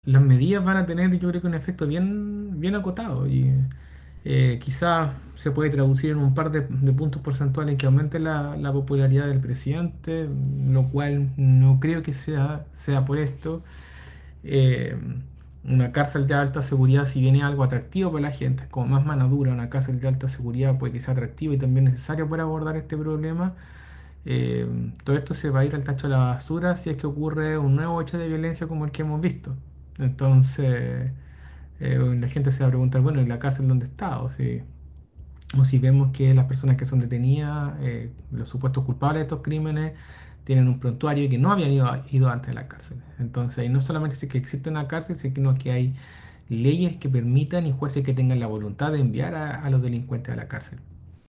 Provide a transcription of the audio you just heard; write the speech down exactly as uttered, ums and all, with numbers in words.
las medidas van a tener, yo creo que un efecto bien, bien acotado y eh, quizás se puede traducir en un par de, de puntos porcentuales que aumente la, la popularidad del presidente, lo cual no creo que sea, sea por esto. Eh, una cárcel de alta seguridad, si bien es algo atractivo para la gente, es como más mano dura, una cárcel de alta seguridad puede que sea atractivo y también necesario para abordar este problema. eh, Todo esto se va a ir al tacho de la basura si es que ocurre un nuevo hecho de violencia como el que hemos visto. Entonces, eh, la gente se va a preguntar, bueno, ¿y la cárcel dónde está? O si, o si vemos que las personas que son detenidas, eh, los supuestos culpables de estos crímenes, tienen un prontuario y que no habían ido, ido antes a la cárcel. Entonces, y no solamente es que existe una cárcel, sino que hay leyes que permitan y jueces que tengan la voluntad de enviar a, a los delincuentes a la cárcel.